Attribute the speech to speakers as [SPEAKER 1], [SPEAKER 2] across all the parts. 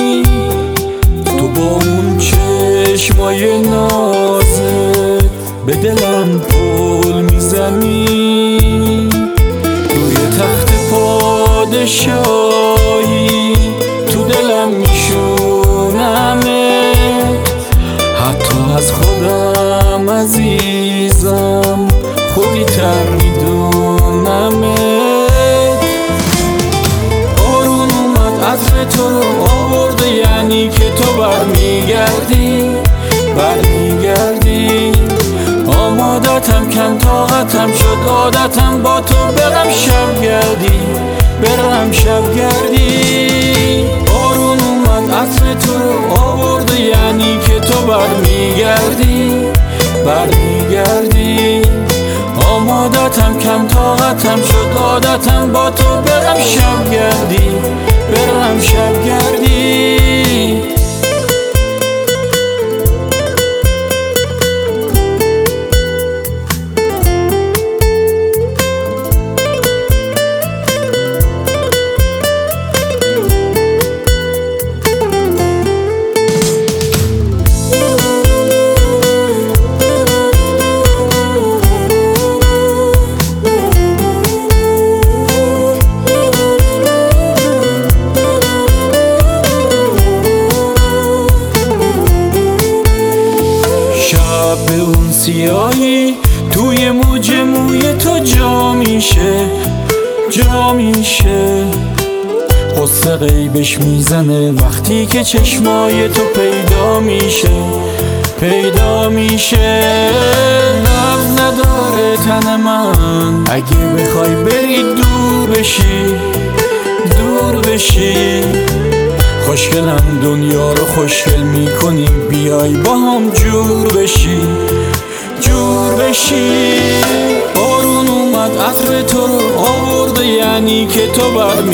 [SPEAKER 1] تو با اون چشمای نازت به دلم پل میزنی، روی تخت پادشاهی تو دلم میشونمت، حتی از خودم عزیزم خوبی تر میدونمت. بارون اومد عطر تو رو آورده، یعنی که تو برمیگردی. آمادتم کم طاقتم شد عادتم با تو برم شب گردی. بارون اومد عطر تو رو آورده، یعنی که تو برمیگردی. آمادتم کم طاقتم شد عادتم با تو برم شب گردی. به اون سیاهی توی موج موی تو جا میشه، قصه غیبش میزنه وقتی که چشمای تو پیدا میشه. نبض نداره تن من اگه بخوای بری دور بشی. خوشگلم دنیا رو خوشگل میکنی، بیای با هم جور بشی. بارون اومد عطر تو رو آورده، یعنی که تو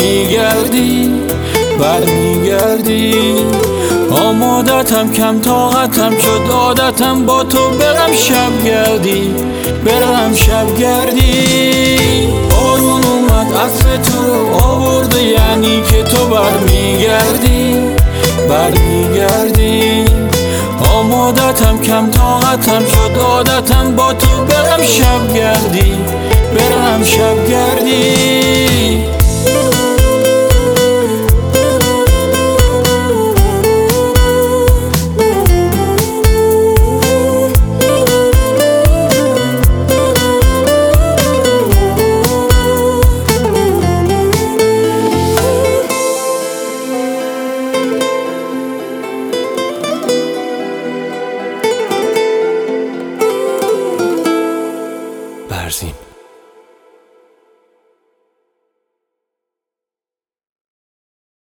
[SPEAKER 1] برمیگردی. آمادتم کم طاقتم شد عادتم با تو برم شب گردی. بارون اومد عطر تو رو آورده، یعنی که تو برمیگردی. آمادتم کم طاقتم شد عادتم با تو برم شب گردی.
[SPEAKER 2] برزین.